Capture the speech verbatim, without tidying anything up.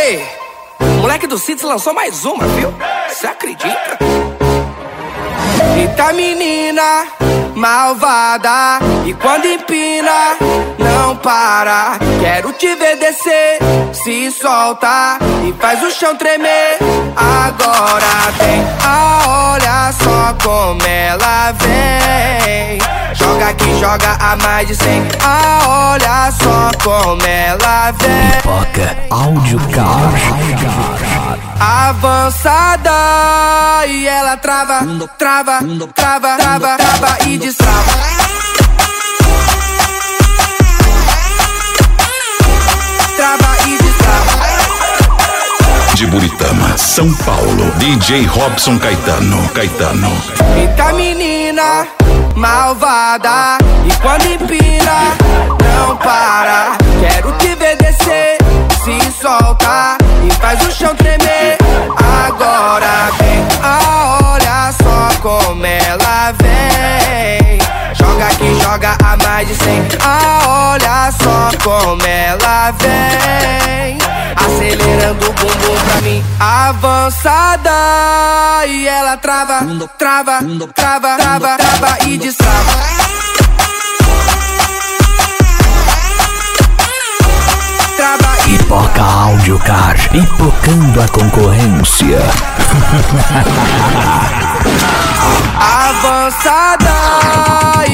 Ei, o moleque do Cits lançou mais uma, viu? Você acredita? Eita menina malvada, e quando empina não para. Quero te ver descer, se solta e faz o chão tremer. Agora vem, ah, olha só como ela vem. Joga aqui, joga a mais de cem. Ah, olha só como ela vem. Pipoca Áudio Car. Avançada, e ela trava, trava, trava, trava, trava e destrava. Trava e destrava. De Buritama, São Paulo, D J Robson Caetano, Caetano. Eita menina malvada, e quando empina não para. Quero te ver descer, se solta e faz o chão tremer. Agora vem, ah, olha só como ela vem. Joga aqui, joga a mais de cem. Ah, olha só como ela vem. Acelerando o bumbum pra mim. Avançada, e ela trava, trava, trava, trava, trava e destrava. Pipoca Áudio Car, pipocando a concorrência. Avançada, e